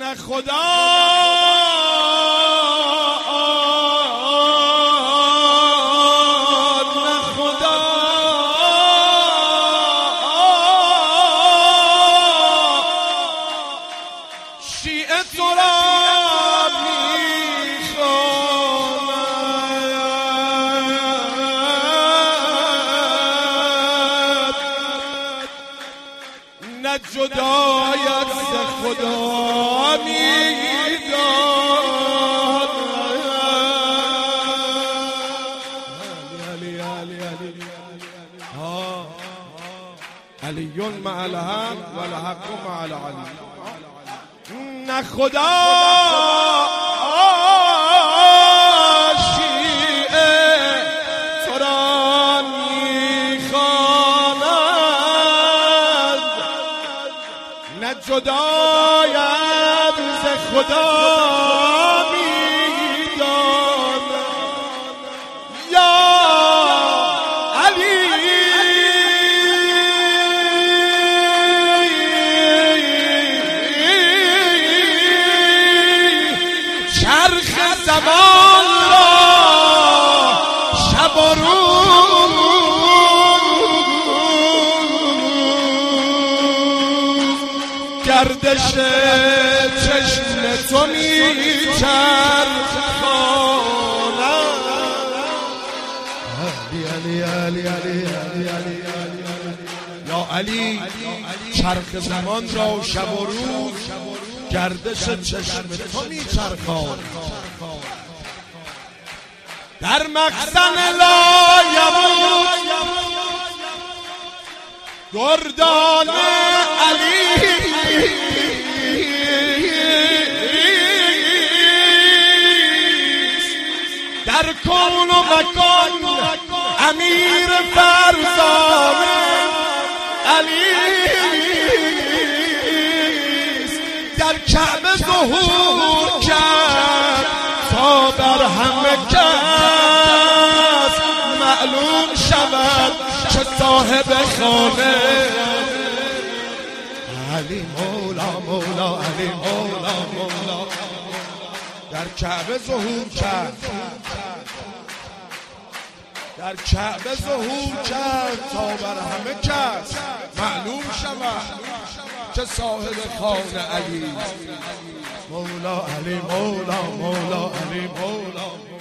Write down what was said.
نه خدا شیعه تو را میخواند نه جدایت ز خدا میداند علی مع الحق و الحق مع العلی نه خدا شیعه تو را میخواند نه جدایت ز خدا میداند یا علی چرخ زمان را شب و روز گردش چشم تو میچرخاند یا علی چرخ زمان را شب و روز گردش چشم تو میچرخاند در مخزن لا یموت گردان علی در کون و مکان امیر فرزان علی در کعبه ظهور کرد تا بر همه کس معلوم شود که صاحب خانه علی مولا مولا علی مولا مولا در کعبه ظهور کرد در کعبه ظهور کرد تا بر همه کس معلوم شود که صاحب خانه علی مولا علی مولا مولا علی مولا